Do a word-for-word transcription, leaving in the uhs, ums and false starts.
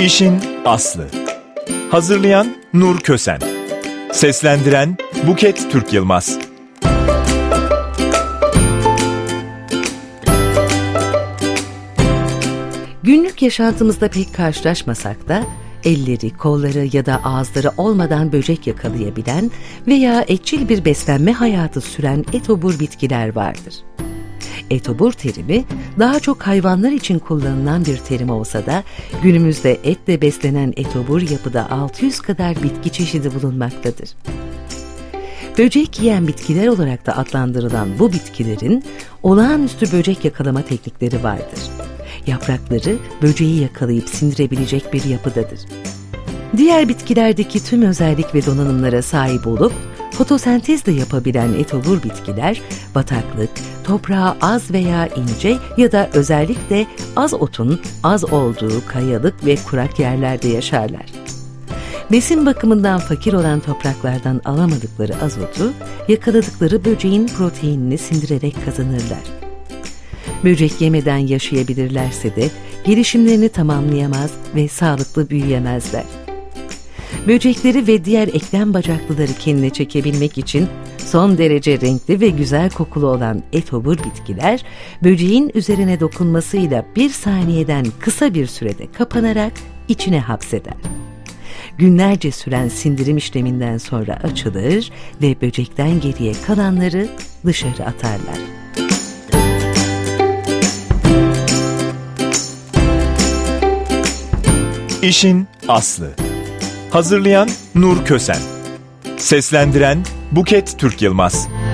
İşin aslı. Hazırlayan Nur Kösen. Seslendiren Buket Türk Yılmaz. Günlük yaşantımızda pek karşılaşmasak da elleri, kolları ya da ağızları olmadan böcek yakalayabilen veya etçil bir beslenme hayatı süren etobur bitkiler vardır. Etobur terimi daha çok hayvanlar için kullanılan bir terim olsa da günümüzde etle beslenen etobur yapıda altı yüz kadar bitki çeşidi bulunmaktadır. Böcek yiyen bitkiler olarak da adlandırılan bu bitkilerin olağanüstü böcek yakalama teknikleri vardır. Yaprakları böceği yakalayıp sindirebilecek bir yapıdadır. Diğer bitkilerdeki tüm özellik ve donanımlara sahip olup fotosentez de yapabilen etobur bitkiler, bataklık, toprağı az veya ince ya da özellikle az otun az olduğu kayalık ve kurak yerlerde yaşarlar. Besin bakımından fakir olan topraklardan alamadıkları azotu, yakaladıkları böceğin proteinini sindirerek kazanırlar. Böcek yemeden yaşayabilirlerse de gelişimlerini tamamlayamaz ve sağlıklı büyüyemezler. Böcekleri ve diğer eklem bacaklıları kendine çekebilmek için son derece renkli ve güzel kokulu olan etobur bitkiler, böceğin üzerine dokunmasıyla bir saniyeden kısa bir sürede kapanarak içine hapseder. Günlerce süren sindirim işleminden sonra açılır ve böcekten geriye kalanları dışarı atarlar. İşin aslı. Hazırlayan Nur Kösen. Seslendiren Buket Türk Yılmaz.